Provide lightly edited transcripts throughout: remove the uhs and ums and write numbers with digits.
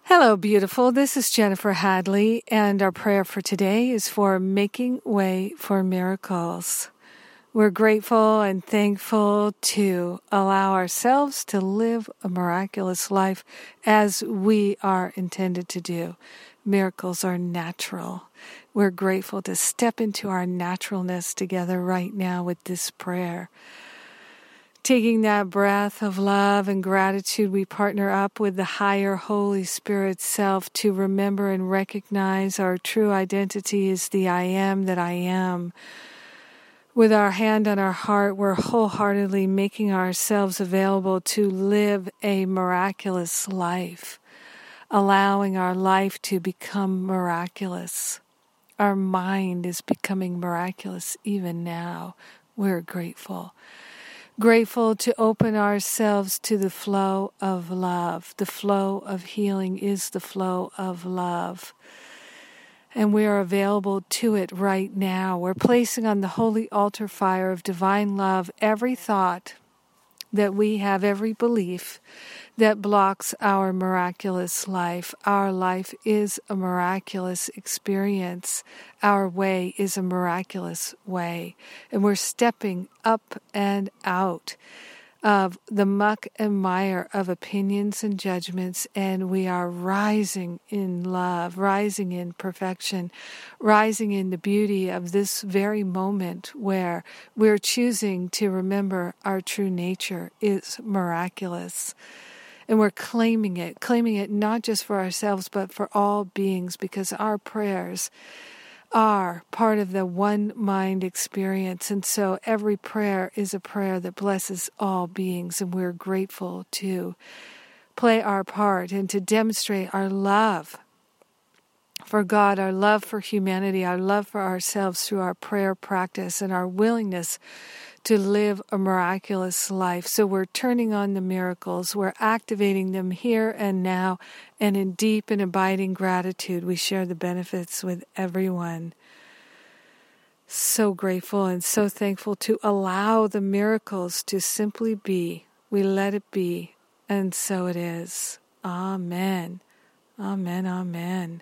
Hello, beautiful. This is Jennifer Hadley, and our prayer for today is for making way for miracles. We're grateful and thankful to allow ourselves to live a miraculous life as we are intended to do. Miracles are natural. We're grateful to step into our naturalness together right now with this prayer. Taking that breath of love and gratitude, we partner up with the higher Holy Spirit self to remember and recognize our true identity is the I am that I am. With our hand on our heart, we're wholeheartedly making ourselves available to live a miraculous life, allowing our life to become miraculous. Our mind is becoming miraculous even now. We're grateful. Grateful to open ourselves to the flow of love. The flow of healing is the flow of love. And we are available to it right now. We're placing on the holy altar fire of divine love every thought that we have, every belief that blocks our miraculous life. Our life is a miraculous experience. Our way is a miraculous way. And we're stepping up and out of the muck and mire of opinions and judgments, and we are rising in love, rising in perfection, rising in the beauty of this very moment where we're choosing to remember our true nature is miraculous. And we're claiming it not just for ourselves, but for all beings, because our prayers are part of the one mind experience. And so every prayer is a prayer that blesses all beings, and we're grateful to play our part and to demonstrate our love for God, our love for humanity, our love for ourselves through our prayer practice and our willingness to live a miraculous life. So we're turning on the miracles. We're activating them here and now, and in deep and abiding gratitude, we share the benefits with everyone. So grateful and so thankful to allow the miracles to simply be. We let it be, and so it is. Amen. Amen. Amen.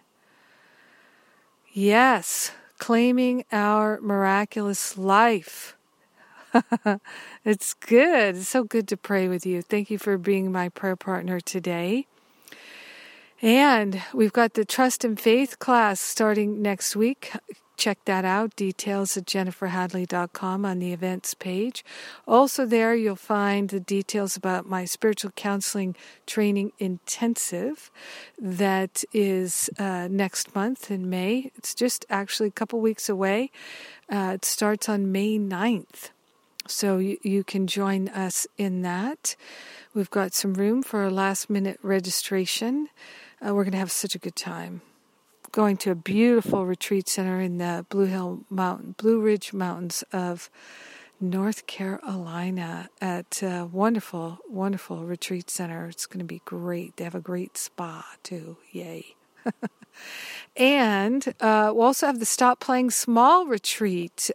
Yes, claiming our miraculous life. It's good. It's so good to pray with you. Thank you for being my prayer partner today. And we've got the Trust and Faith class starting next week. Check that out. Details at jenniferhadley.com on the events page. Also there you'll find the details about my spiritual counseling training intensive that is next month in May. It's just actually a couple weeks away. It starts on May 9th. So you can join us in that. We've got some room for a last-minute registration. We're going to have such a good time. Going to a beautiful retreat center in the Blue Ridge Mountains of North Carolina at a wonderful, wonderful retreat center. It's going to be great. They have a great spa, too. Yay. And we'll also have the Stop Playing Small retreat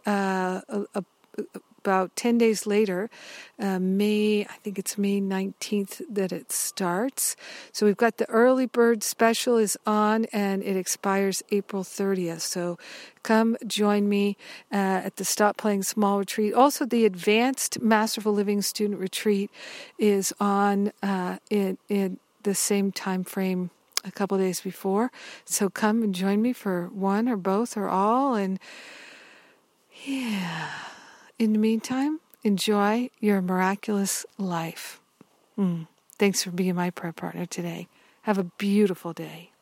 about 10 days later, I think it's May 19th that it starts. So we've got the early bird special is on, and it expires April 30th. So come join me at the Stop Playing Small retreat. Also, the Advanced Masterful Living Student Retreat is on in the same time frame a couple days before. So come and join me for one or both or all. And yeah. In the meantime, enjoy your miraculous life. Thanks for being my prayer partner today. Have a beautiful day.